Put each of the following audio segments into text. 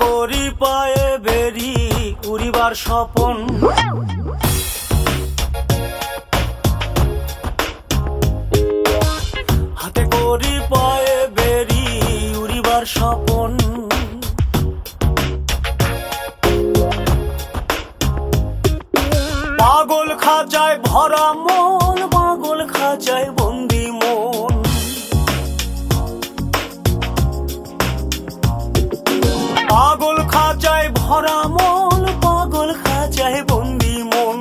করি পায়ে বেরি উড়িবার স্বপন, হাতে করি পায়ে বেরি উড়িবার স্বপন। পাগল খাঁচায় ভরা মন, পাগল খাঁচায় বন্দি মন। পাগল খাঁচায় ভরা মন, পাগল খাঁচায় বন্দি মন।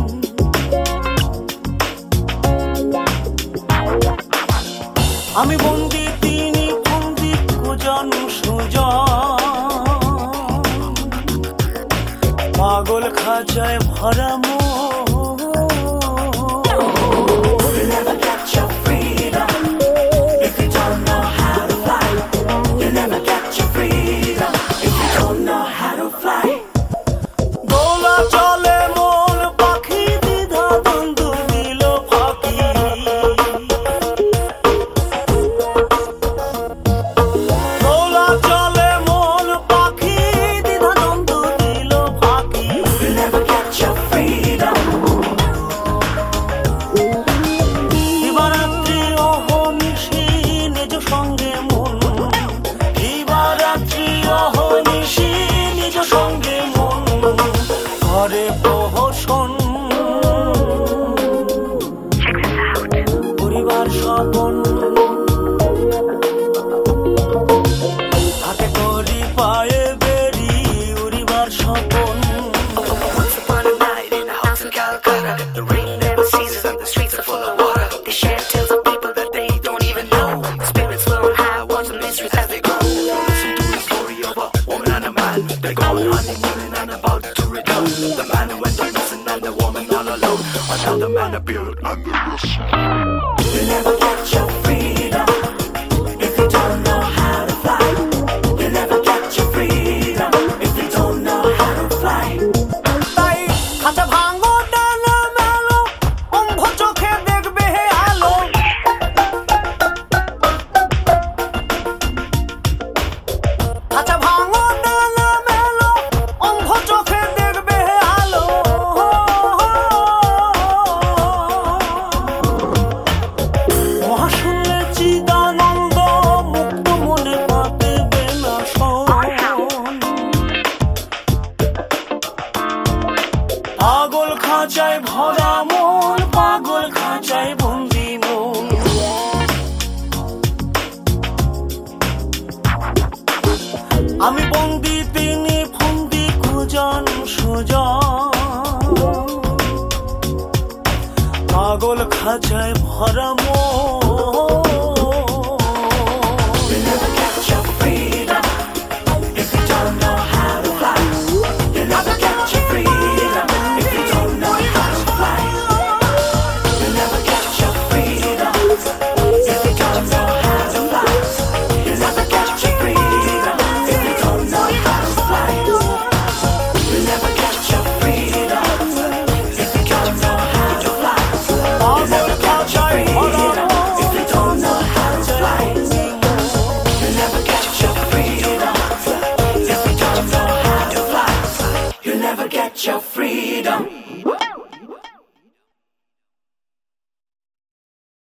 আমি বন্দি, তিনি বন্দি, কুজন সুজন। পাগল খাঁচায় ভরা মন। ঘরে প্রহসন, পরিবার স্বপন, হাতে করি পায়ে বেরি উড়িবার Swapan. Once upon a night in a house in Calcutta, the rain never ceases and the streets are full of water. They share tales of people that they don't even know. Spirits flow on high, watch the mysteries as they go. Listen to the story of a woman and a man. They go honeymooning and about to return. The man who went missing and the woman all alone. Another man appeared and the rest.